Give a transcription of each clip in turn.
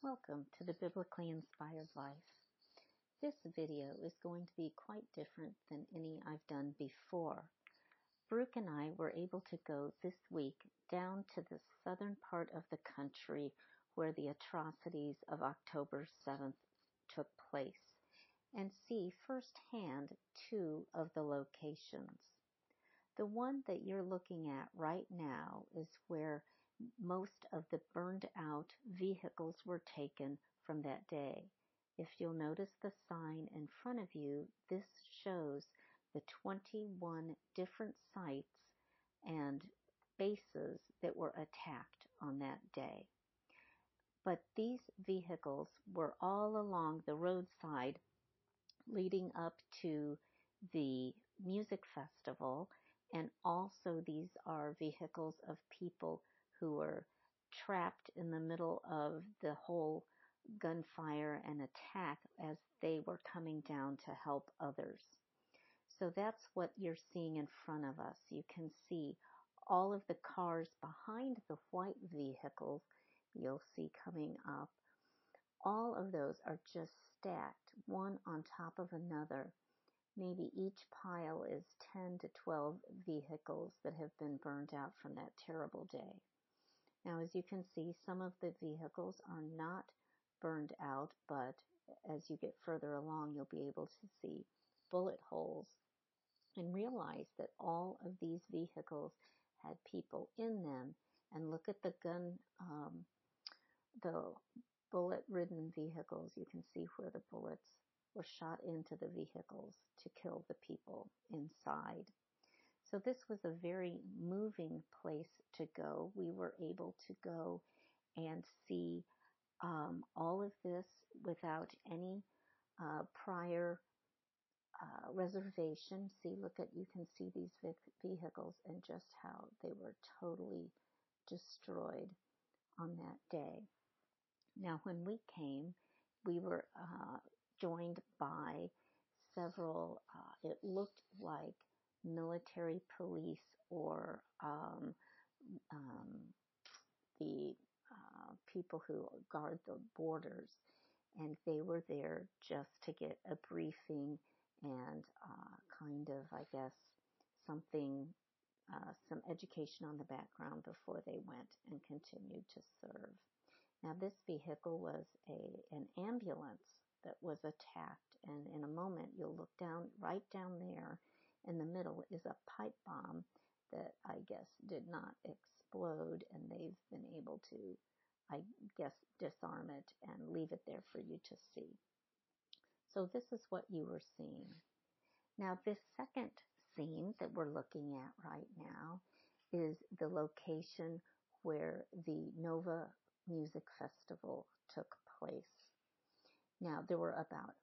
Welcome to the Biblically Inspired Life. This video is going to be quite different than any I've done before. Brooke and I were able to go this week down to the southern part of the country where the atrocities of October 7th took place and see firsthand two of the locations. The one that you're looking at right now is where most of the burned out vehicles were taken from that day. If you'll notice the sign in front of you, this shows the 21 different sites and bases that were attacked on that day. But these vehicles were all along the roadside leading up to the music festival, and also these are vehicles of people who were trapped in the middle of the whole gunfire and attack as they were coming down to help others. So that's what you're seeing in front of us. You can see all of the cars behind the white vehicles you'll see coming up. All of those are just stacked, one on top of another. Maybe each pile is 10 to 12 vehicles that have been burned out from that terrible day. Now, as you can see, some of the vehicles are not burned out, but as you get further along, you'll be able to see bullet holes and realize that all of these vehicles had people in them. And look at the the bullet-ridden vehicles. You can see where the bullets were shot into the vehicles to kill the people inside. So this was a very moving place to go. We were able to go and see all of this without any prior reservation. You can see these vehicles and just how they were totally destroyed on that day. Now, when we came, we were joined by several, it looked like military police or the people who guard the borders, and they were there just to get a briefing and something, some education on the background before they went and continued to serve. Now, this vehicle was an ambulance that was attacked, and in a moment you'll look down, right down there in the middle is a pipe bomb that I guess did not explode, and they've been able to, disarm it and leave it there for you to see. So this is what you were seeing. Now, this second scene that we're looking at right now is the location where the Nova Music Festival took place. Now, there were about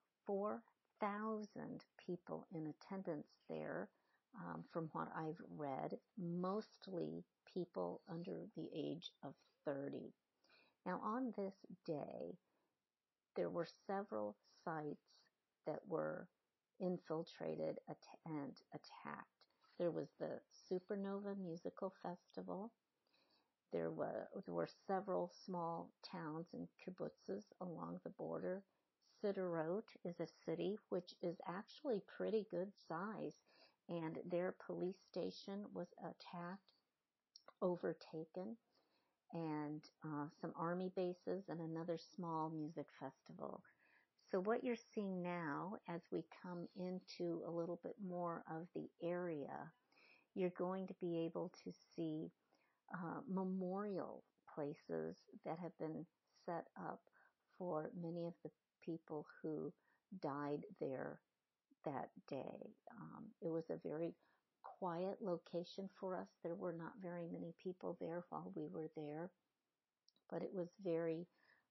4,000 people in attendance there, from what I've read, mostly people under the age of 30. Now, on this day, there were several sites that were infiltrated and attacked. There was the Supernova Musical Festival. There were several small towns and kibbutzes along the border. Sderot is a city which is actually pretty good size, and their police station was attacked, overtaken, and some army bases and another small music festival. So what you're seeing now, as we come into a little bit more of the area, you're going to be able to see memorial places that have been set up for many of the people who died there that day. It was a very quiet location for us. There were not very many people there while we were there, but it was very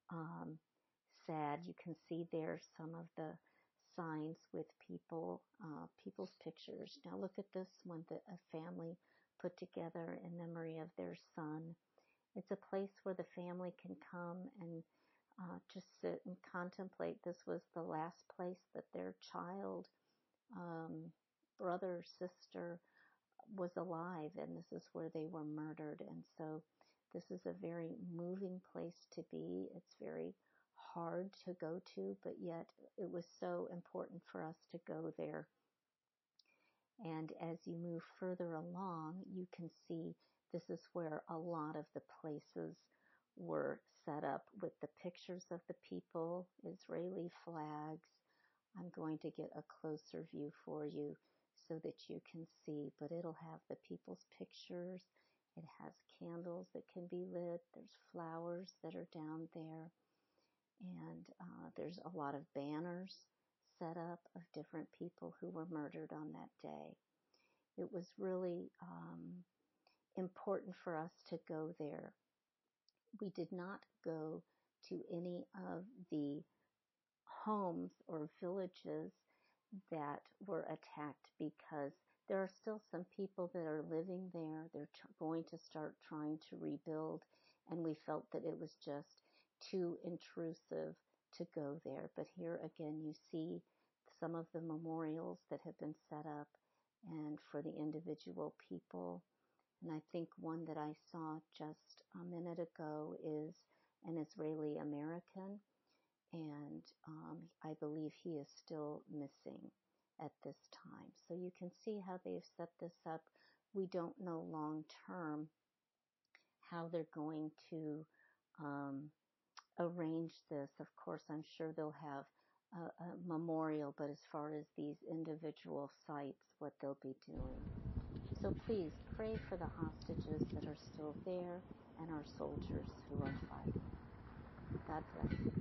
sad. You can see there some of the signs with people's pictures. Now look at this one that a family put together in memory of their son. It's a place where the family can come and just sit and contemplate. This was the last place that their child, brother, sister was alive, and this is where they were murdered. And so this is a very moving place to be. It's very hard to go to, but yet it was so important for us to go there. And as you move further along, you can see this is where a lot of the places were set up with the pictures of the people, Israeli flags. I'm going to get a closer view for you so that you can see, but it'll have the people's pictures. It has candles that can be lit. There's flowers that are down there. And there's a lot of banners set up of different people who were murdered on that day. It was really important for us to go there. We did not go to any of the homes or villages that were attacked because there are still some people that are living there. They're going to start trying to rebuild, and we felt that it was just too intrusive to go there. But here again, you see some of the memorials that have been set up and for the individual people. And I think one that I saw just a minute ago is an Israeli American, and I believe he is still missing at this time. So you can see how they've set this up. We don't know long term how they're going to arrange this. Of course, I'm sure they'll have a memorial, but as far as these individual sites, what they'll be doing. So please pray for the hostages that are still there and our soldiers who are fighting. God bless.